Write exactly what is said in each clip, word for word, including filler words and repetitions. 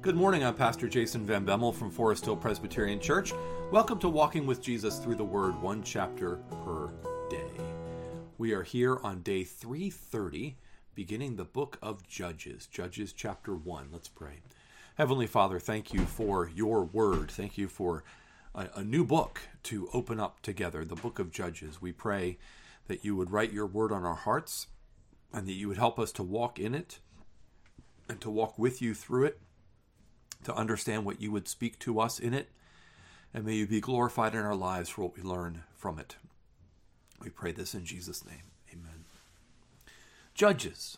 Good morning, I'm Pastor Jason Van Bemmel from Forest Hill Presbyterian Church. Welcome to Walking with Jesus Through the Word, one chapter per day. We are here on day three thirty, beginning the book of Judges, Judges chapter one. Let's pray. Heavenly Father, thank you for your word. Thank you for a, a new book to open up together, the book of Judges. We pray that you would write your word on our hearts and that you would help us to walk in it and to walk with you through it, to understand what you would speak to us in it, and may you be glorified in our lives for what we learn from it. We pray this in Jesus' name. Amen. Judges,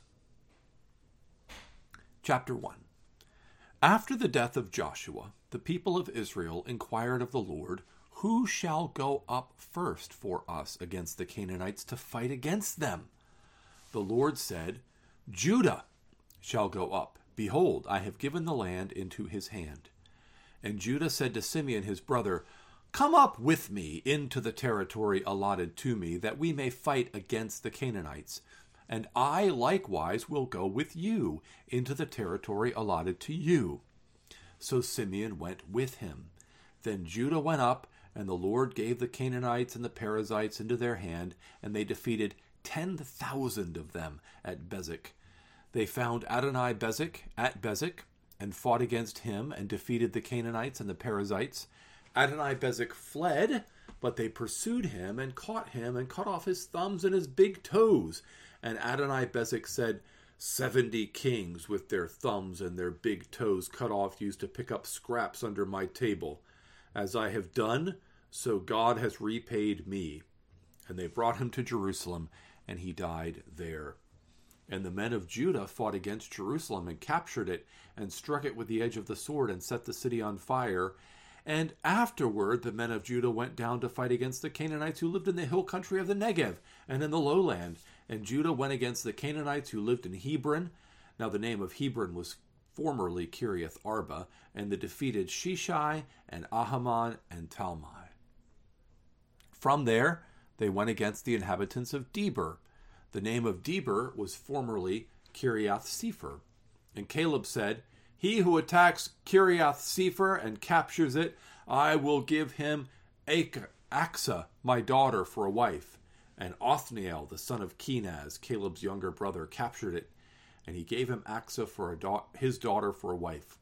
chapter one. After the death of Joshua, the people of Israel inquired of the Lord, "Who shall go up first for us against the Canaanites to fight against them?" The Lord said, "Judah shall go up. Behold, I have given the land into his hand." And Judah said to Simeon his brother, "Come up with me into the territory allotted to me, that we may fight against the Canaanites. And I likewise will go with you into the territory allotted to you." So Simeon went with him. Then Judah went up, and the Lord gave the Canaanites and the Perizzites into their hand, and they defeated ten thousand of them at Bezek. They found Adoni-Bezek at Bezek, and fought against him, and defeated the Canaanites and the Perizzites. Adoni-Bezek fled, but they pursued him, and caught him, and cut off his thumbs and his big toes. And Adoni-Bezek said, Seventy kings with their thumbs and their big toes cut off used to pick up scraps under my table. As I have done, so God has repaid me." And they brought him to Jerusalem, and he died there. And the men of Judah fought against Jerusalem and captured it and struck it with the edge of the sword and set the city on fire. And afterward the men of Judah went down to fight against the Canaanites who lived in the hill country of the Negev and in the lowland. And Judah went against the Canaanites who lived in Hebron. Now the name of Hebron was formerly Kiriath Arba. And they defeated Sheshai and Ahiman and Talmai. From there they went against the inhabitants of Debir. The name of Debir was formerly Kiriath Sepher. And Caleb said, "He who attacks Kiriath Sepher and captures it, I will give him Achsah, my daughter, for a wife." And Othniel, the son of Kenaz, Caleb's younger brother, captured it, and he gave him Achsah for a da- his daughter for a wife.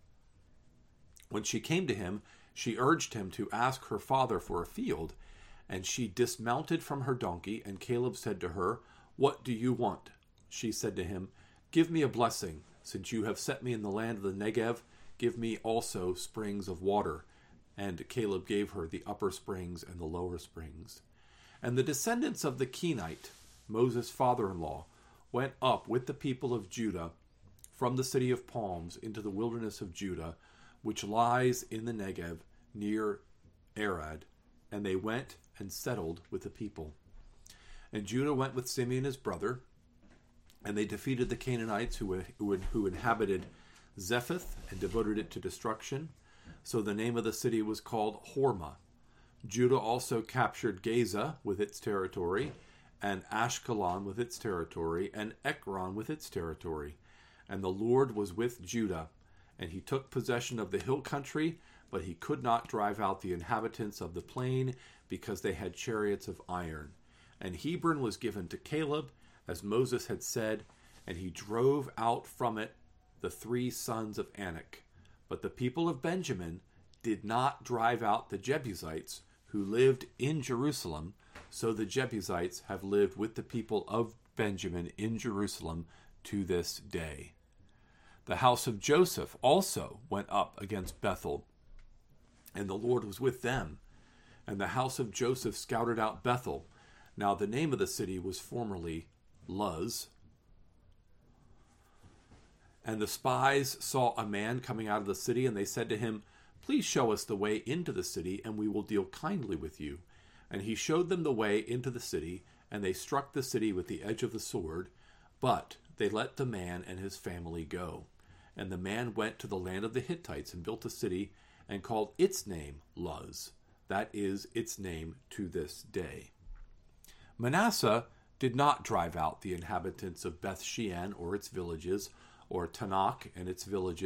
When she came to him, she urged him to ask her father for a field, and she dismounted from her donkey, and Caleb said to her, "What do you want?" She said to him, "Give me a blessing. Since you have set me in the land of the Negev, give me also springs of water." And Caleb gave her the upper springs and the lower springs. And the descendants of the Kenite, Moses' father-in-law, went up with the people of Judah from the city of palms into the wilderness of Judah, which lies in the Negev near Arad, and they went and settled with the people. And Judah went with Simeon his brother, and they defeated the Canaanites who, who, who inhabited Zephath and devoted it to destruction. So the name of the city was called Hormah. Judah also captured Gaza with its territory, and Ashkelon with its territory, and Ekron with its territory. And the Lord was with Judah, and he took possession of the hill country, but he could not drive out the inhabitants of the plain, because they had chariots of iron. And Hebron was given to Caleb, as Moses had said, and he drove out from it the three sons of Anak. But the people of Benjamin did not drive out the Jebusites who lived in Jerusalem, so the Jebusites have lived with the people of Benjamin in Jerusalem to this day. The house of Joseph also went up against Bethel, and the Lord was with them. And the house of Joseph scouted out Bethel. Now the name of the city was formerly Luz. And the spies saw a man coming out of the city, and they said to him, "Please show us the way into the city, and we will deal kindly with you." And he showed them the way into the city, and they struck the city with the edge of the sword, but they let the man and his family go. And the man went to the land of the Hittites and built a city, and called its name Luz. That is its name to this day. Manasseh did not drive out the inhabitants of Beth Shean or its villages, or Tanakh and its villages,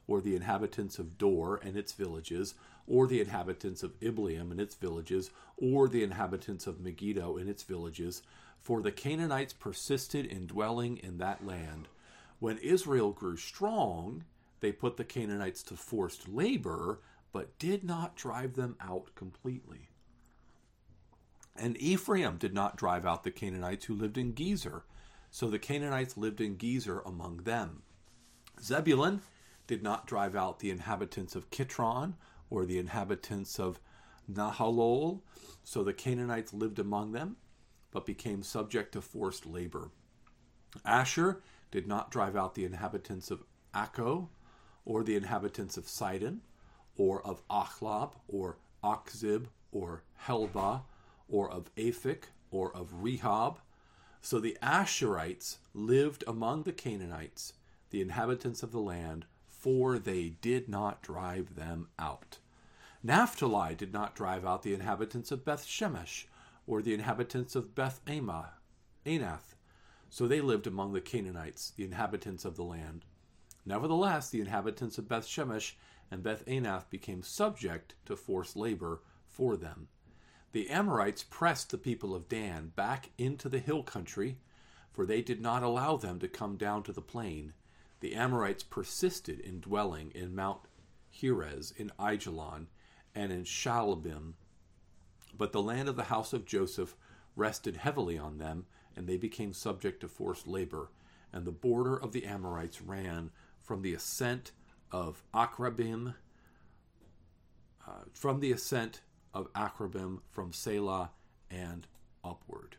or the inhabitants of Dor and its villages, or the inhabitants of Ibleam and its villages, or the inhabitants of Megiddo and its villages, for the Canaanites persisted in dwelling in that land. When Israel grew strong, they put the Canaanites to forced labor, but did not drive them out completely. And Ephraim did not drive out the Canaanites who lived in Gezer, so the Canaanites lived in Gezer among them. Zebulun did not drive out the inhabitants of Kitron or the inhabitants of Nahalol, so the Canaanites lived among them, but became subject to forced labor. Asher did not drive out the inhabitants of Akko, or the inhabitants of Sidon, or of Achlab, or Achzib, or Helba, or of Aphik, or of Rehob. So the Asherites lived among the Canaanites, the inhabitants of the land, for they did not drive them out. Naphtali did not drive out the inhabitants of Beth Shemesh, or the inhabitants of Beth Anath. So they lived among the Canaanites, the inhabitants of the land. Nevertheless, the inhabitants of Beth Shemesh and Beth Anath became subject to forced labor for them. The Amorites pressed the people of Dan back into the hill country, for they did not allow them to come down to the plain. The Amorites persisted in dwelling in Mount Heres, in Aijalon, and in Shaalbim. But the land of the house of Joseph rested heavily on them, and they became subject to forced labor. And the border of the Amorites ran from the ascent of Akrabim, uh, from the ascent of Akrabim, from Selah and upward.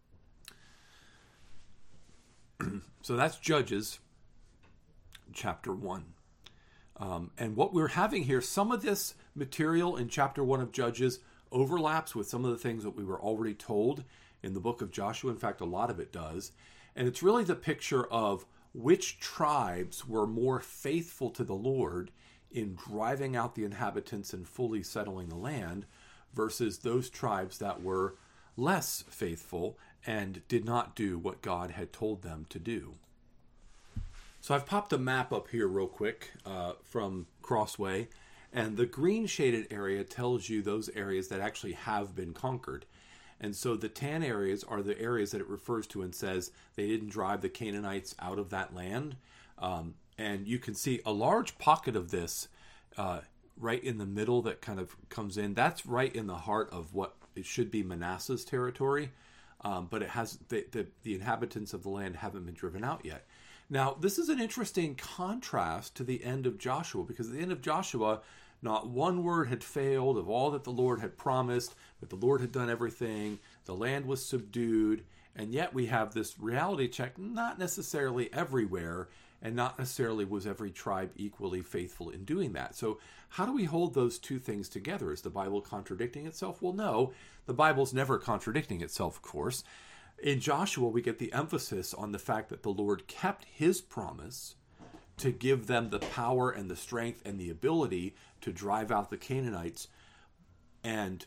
So that's Judges chapter one. Um, and what we're having here, some of this material in chapter one of Judges overlaps with some of the things that we were already told in the book of Joshua. In fact, a lot of it does. And it's really the picture of which tribes were more faithful to the Lord in driving out the inhabitants and fully settling the land versus those tribes that were less faithful and did not do what God had told them to do. So I've popped a map up here real quick uh, from Crossway, and the green shaded area tells you those areas that actually have been conquered. And so the tan areas are the areas that it refers to and says they didn't drive the Canaanites out of that land. Um, and you can see a large pocket of this uh, right in the middle that kind of comes in. That's right in the heart of what it should be Manasseh's territory. Um, but it has the, the, the inhabitants of the land haven't been driven out yet. Now, this is an interesting contrast to the end of Joshua, because at the end of Joshua, not one word had failed of all that the Lord had promised, that the Lord had done everything, the land was subdued, and yet we have this reality check, not necessarily everywhere, and not necessarily was every tribe equally faithful in doing that. So how do we hold those two things together? Is the Bible contradicting itself? Well, no, the Bible's never contradicting itself, of course. In Joshua, we get the emphasis on the fact that the Lord kept his promise to give them the power and the strength and the ability to drive out the Canaanites, and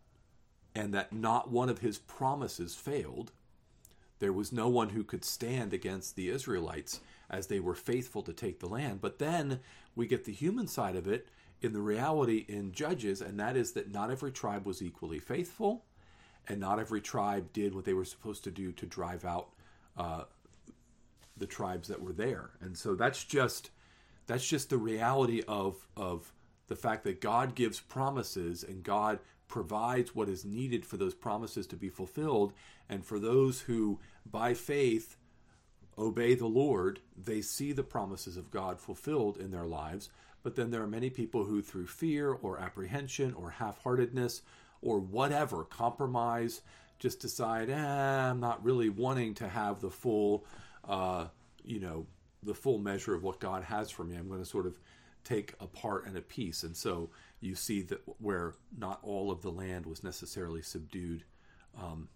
and that not one of his promises failed. There was no one who could stand against the Israelites as they were faithful to take the land. But then we get the human side of it in the reality in Judges, and that is that not every tribe was equally faithful, and not every tribe did what they were supposed to do to drive out uh, the tribes that were there. And so that's just that's just the reality of of the fact that God gives promises and God provides what is needed for those promises to be fulfilled. And for those who, by faith, obey the Lord, they see the promises of God fulfilled in their lives. But then there are many people who, through fear or apprehension or half-heartedness or whatever, compromise, just decide, eh, I'm not really wanting to have the full, uh, you know, the full measure of what God has for me. I'm going to sort of take a part and a piece. And so you see that where not all of the land was necessarily subdued um,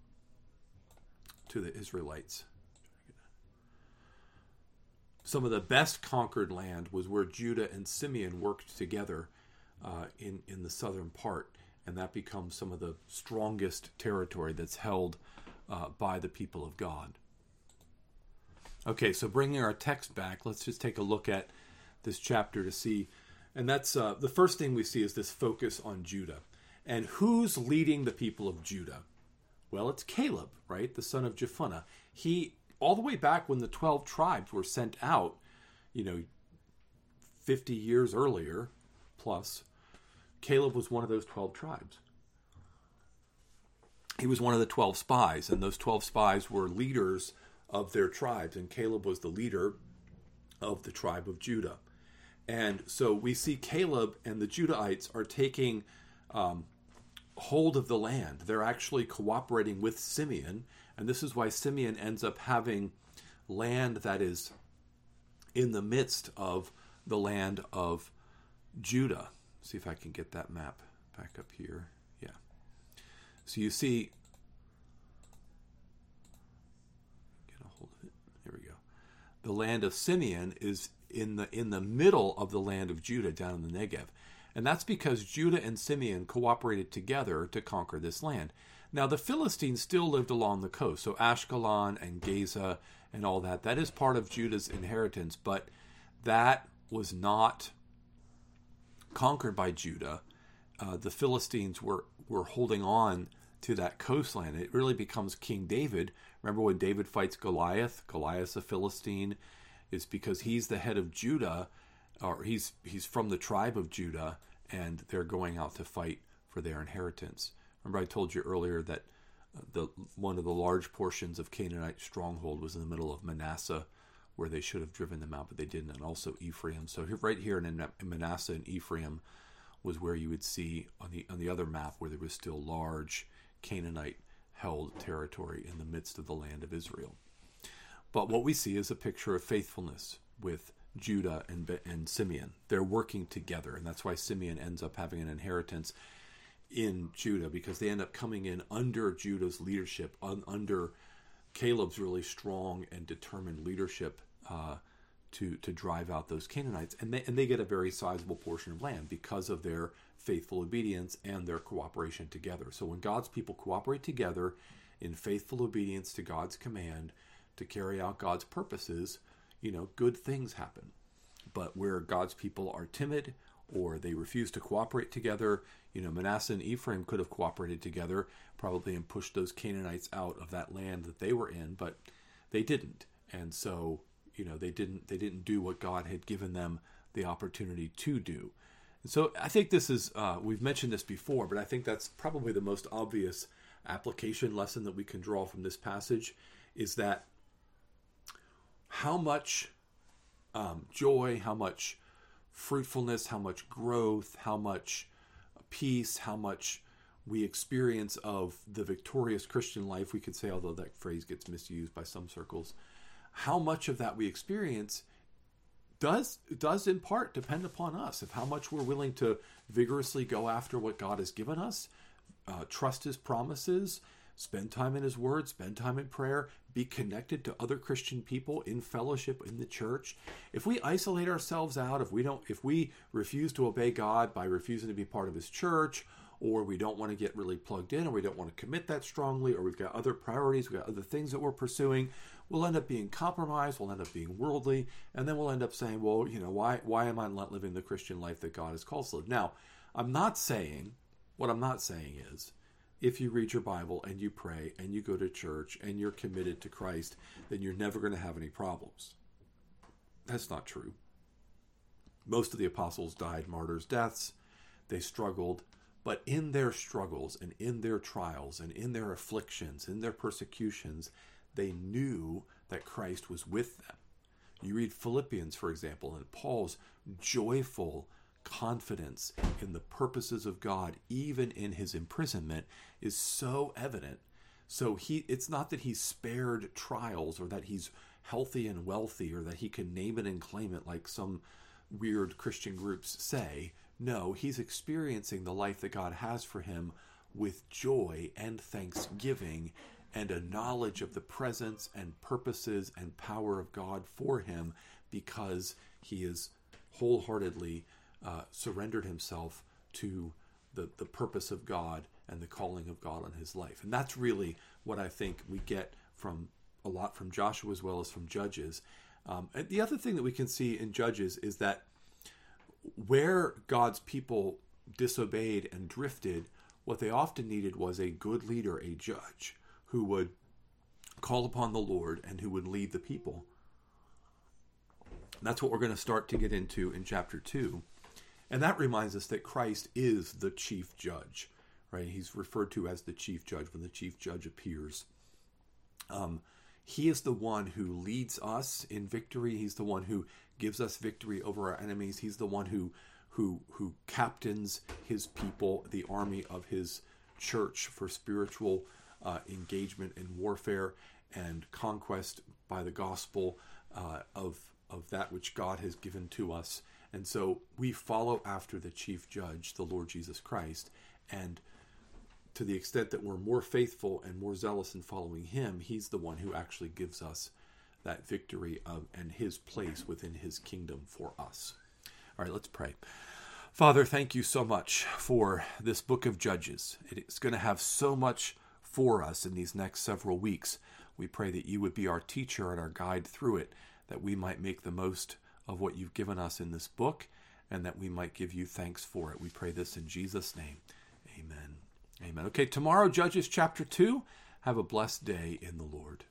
to the Israelites. Some of the best conquered land was where Judah and Simeon worked together uh, in, in the southern part. And that becomes some of the strongest territory that's held uh, by the people of God. Okay, so bringing our text back, let's just take a look at this chapter to see, and that's uh, the first thing we see is this focus on Judah. And who's leading the people of Judah? Well, it's Caleb, right? The son of Jephunneh. He, all the way back when the twelve tribes were sent out, you know, fifty years earlier plus, Caleb was one of those twelve tribes. He was one of the twelve spies, and those twelve spies were leaders of their tribes, and Caleb was the leader of the tribe of Judah. And so we see Caleb and the Judahites are taking um, hold of the land. They're actually cooperating with Simeon, and this is why Simeon ends up having land that is in the midst of the land of Judah. See if I can get that map back up here. Yeah. So you see, get a hold of it. There we go. The land of Simeon is in the in the middle of the land of Judah, down in the Negev. And that's because Judah and Simeon cooperated together to conquer this land. Now, the Philistines still lived along the coast, so Ashkelon and Gaza and all that, that is part of Judah's inheritance, but that was not conquered by Judah. Uh, the Philistines were, were holding on to that coastland. It really becomes King David. Remember when David fights Goliath? Goliath's a Philistine. It's because he's the head of Judah, or he's he's from the tribe of Judah, and they're going out to fight for their inheritance. Remember I told you earlier that the one of the large portions of Canaanite stronghold was in the middle of Manasseh, where they should have driven them out, but they didn't, and also Ephraim. So here, right here in Manasseh and Ephraim was where you would see on the on the other map where there was still large Canaanite-held territory in the midst of the land of Israel. But what we see is a picture of faithfulness with Judah and, and Simeon. They're working together, and that's why Simeon ends up having an inheritance in Judah, because they end up coming in under Judah's leadership, un, under Caleb's really strong and determined leadership uh, to to drive out those Canaanites, and they and they get a very sizable portion of land because of their faithful obedience and their cooperation together. So when God's people cooperate together in faithful obedience to God's command to carry out God's purposes, you know, good things happen. But where God's people are timid or they refuse to cooperate together, you know, Manasseh and Ephraim could have cooperated together probably and pushed those Canaanites out of that land that they were in, but they didn't. And so, you know, they didn't they didn't do what God had given them the opportunity to do. And so I think this is, uh, we've mentioned this before, but I think that's probably the most obvious application lesson that we can draw from this passage, is that how much um, joy, how much fruitfulness, how much growth, how much peace, how much we experience of the victorious Christian life, we could say, although that phrase gets misused by some circles, how much of that we experience does does in part depend upon us, of how much we're willing to vigorously go after what God has given us, uh, trust his promises, spend time in his word, spend time in prayer, be connected to other Christian people in fellowship in the church. If we isolate ourselves out, if we don't, if we refuse to obey God by refusing to be part of his church, or we don't want to get really plugged in, or we don't want to commit that strongly, or we've got other priorities, we've got other things that we're pursuing, we'll end up being compromised, we'll end up being worldly, and then we'll end up saying, well, you know, why why am I not living the Christian life that God has called us to live? Now, I'm not saying, what I'm not saying is, if you read your Bible and you pray and you go to church and you're committed to Christ, then you're never going to have any problems. That's not true. Most of the apostles died martyrs' deaths. They struggled. But in their struggles and in their trials and in their afflictions, in their persecutions, they knew that Christ was with them. You read Philippians, for example, and Paul's joyful confidence in the purposes of God, even in his imprisonment, is so evident. So he it's not that he's spared trials, or that he's healthy and wealthy, or that he can name it and claim it like some weird Christian groups say. No, he's experiencing the life that God has for him with joy and thanksgiving and a knowledge of the presence and purposes and power of God for him, because he is wholeheartedly Uh, surrendered himself to the, the purpose of God and the calling of God on his life. And that's really what I think we get from a lot from Joshua as well as from Judges. Um, and the other thing that we can see in Judges is that where God's people disobeyed and drifted, what they often needed was a good leader, a judge, who would call upon the Lord and who would lead the people. That's what we're going to start to get into in chapter two. And that reminds us that Christ is the chief judge, right? He's referred to as the chief judge when the chief judge appears. Um, he is the one who leads us in victory. He's the one who gives us victory over our enemies. He's the one who who who captains his people, the army of his church, for spiritual uh, engagement in warfare and conquest by the gospel uh, of of that which God has given to us. And so we follow after the chief judge, the Lord Jesus Christ, and to the extent that we're more faithful and more zealous in following him, he's the one who actually gives us that victory of, and his place within his kingdom for us. All right, let's pray. Father, thank you so much for this book of Judges. It's going to have so much for us in these next several weeks. We pray that you would be our teacher and our guide through it, that we might make the most of what you've given us in this book, and that we might give you thanks for it. We pray this in Jesus' name. Amen. Amen. Okay, tomorrow, Judges chapter two. Have a blessed day in the Lord.